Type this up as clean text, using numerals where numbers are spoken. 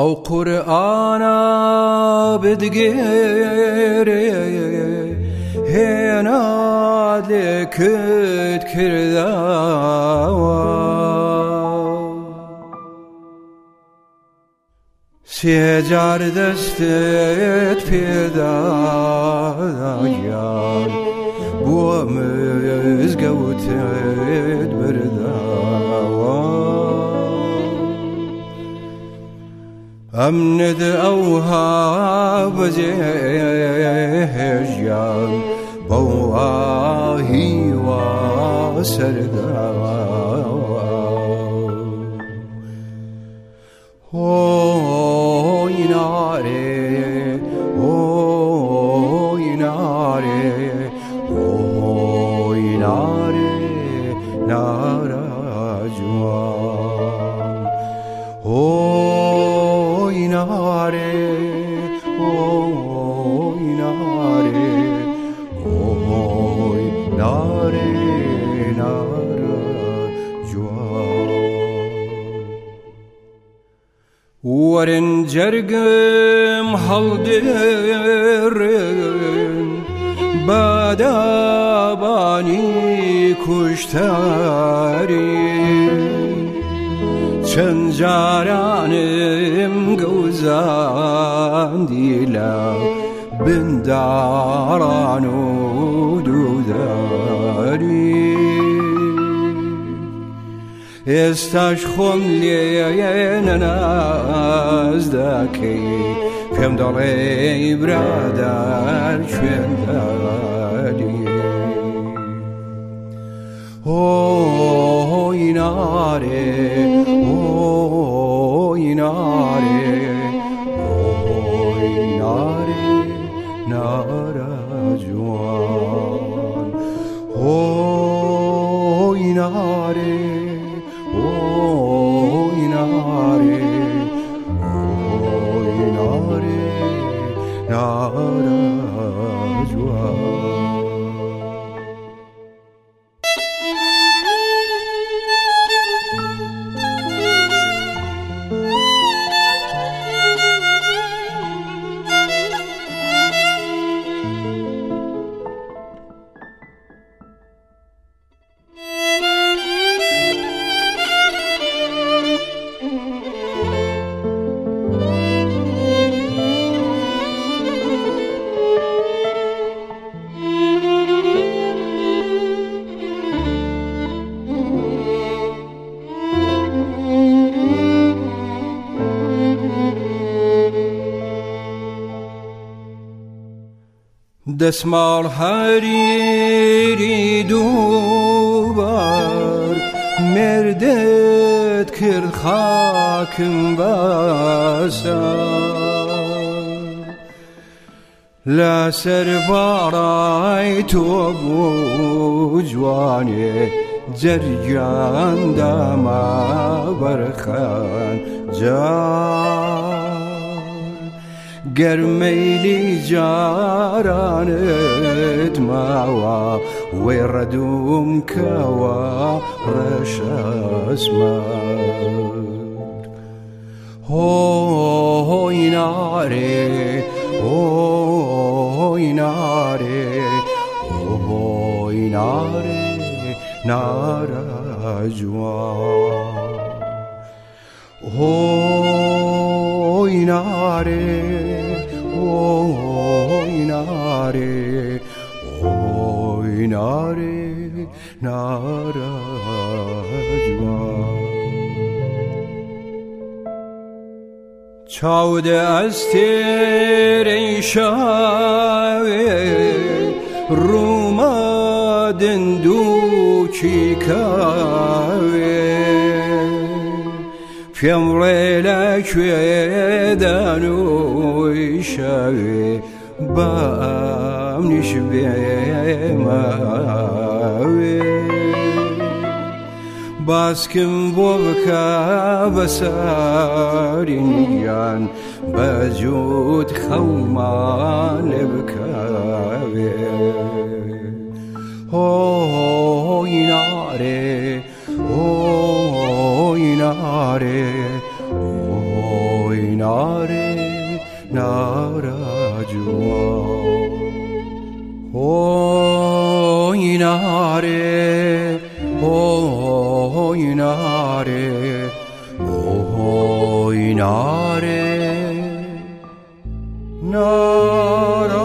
او قرآن بدگیره هناد لکت کرداوا سیجار دستت پیدایان بو مزگوتت برداوا امند اوها بزهجان بواهی و سرداوا ایناره ایناره ایناره نارا جوان ایناره ایناره ایناره نارا جوان ورن جرگم هلدرن badabani kuştari çen caranim gozan dila bindaranu dudari استشخم لین نزدکی پیم دلی برادر شنداری ایناره ایناره ایناره نارا جوان ایناره ایناره ایناره نارا جوان دسمال حریری دوبار مردت کرد خاکم باسار لسر بارای تو بو جوانی جرجان داما برخان جان گرمیلی جارانت ماوا ویردوم کوا رش اسمار ایناره ایناره ایناره نارا جوان ایناره ایناره ایناره نارا جوان چاوده از تیره شاوه روما دندو چی کاوه فیم ریلک دانوی شاوه با امنش بیماوه باسکم بوبکا بسارین بجود خومان لبکاوه ایناره ایناره ایناره nare narajua Oinare Oinare Oinare Nara